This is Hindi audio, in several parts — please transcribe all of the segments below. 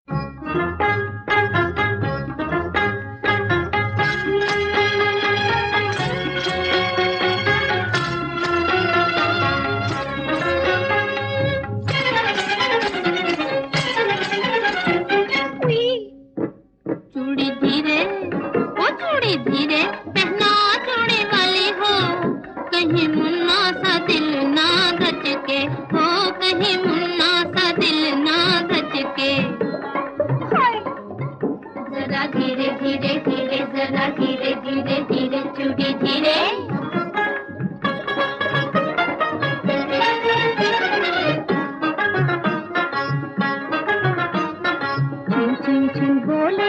चूड़ी धीरे, ओ चूड़ी धीरे पहना, चूड़ी वाली हो, कहीं मुन्ना सा दिल ना धचके हो, कहीं मुन्ना सा दिल ना धचके। जरा धीरे धीरे धीरे, जरा धीरे धीरे धीरे, चूड़ी धीरे। चुन चुन बोले,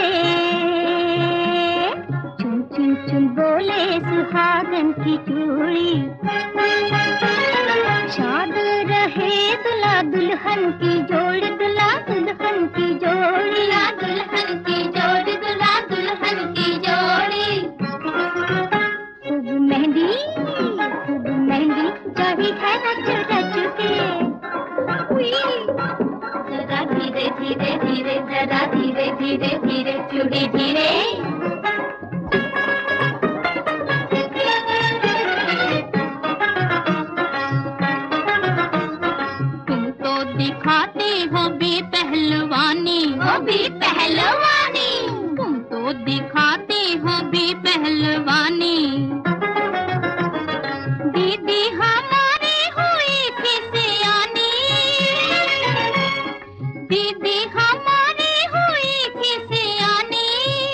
चुन चुन चुन बोले सुहागन की चूड़ी, शाद रहे दुल्हा दुल्हन की जोड़ी, दुल्हा दुल्हन की जोड़ी, दुल्हा दुल्हन की जोड़ी, दुल्हा दुल्हन की जोड़ी। खूब मेहंदी चढ़ी है रच रच के। जरा धीरे धीरे धीरे, जरा धीरे धीरे धीरे, चूड़ी धीरे। तुम तो दिखाते हो भी पहलवानी, हो भी पहलवानी, तुम तो दिखाते हो भी पहलवानी। दीदी हमारी हुई थी सियानी, दीदी हमारी हुई थी सियानी।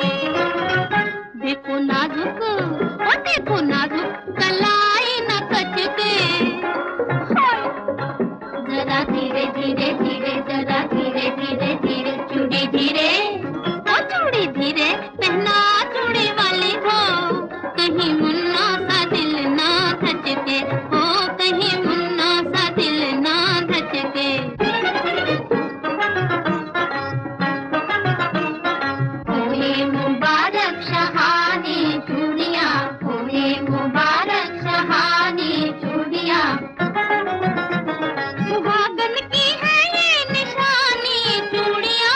देखो नाजुक, ओ देखो नाजुक कलाई न कचके। जरा धीरे धीरे धीरे, जरा धीरे धीरे धीरे, चूड़ी धीरे, ओ चूड़ी धीरे पहना, चूड़ी वाली हो, कहीं मुन्ना सा दिल ना धचके हो, कहीं मुन्ना सा दिल ना धचके। होए मुबारक शहानी चूड़ियां, होए मुबारक शहानी चूड़ियां। सुहागन की है ये निशानी चूड़ियां,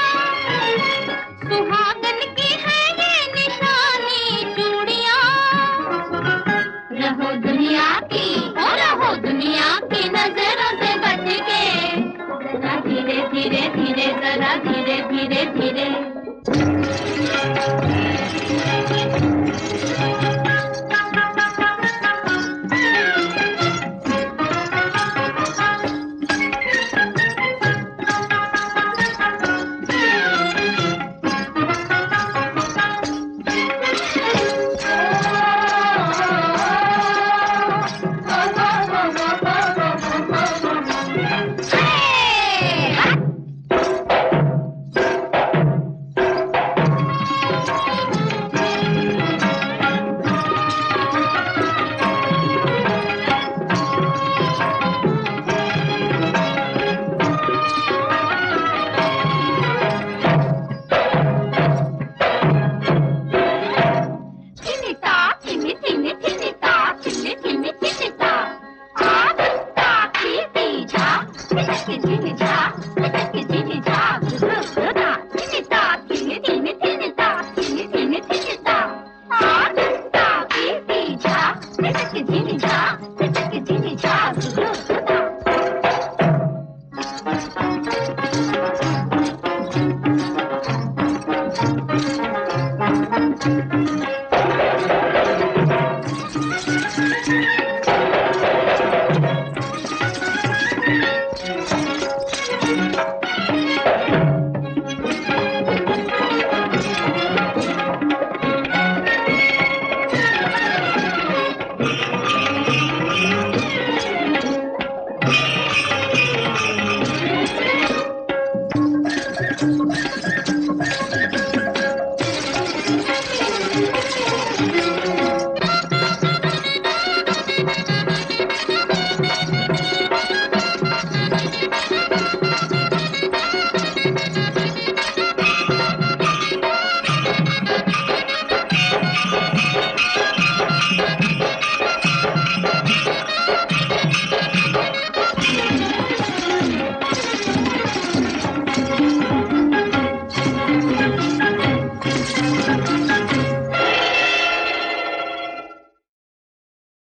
सुहागन की है ये निशानी चूड़ियां। रहो दुनिया की, ओ रहो दुनिया की नजरों से बच के। जरा धीरे धीरे धीरे, जरा धीरे धीरे धीरे।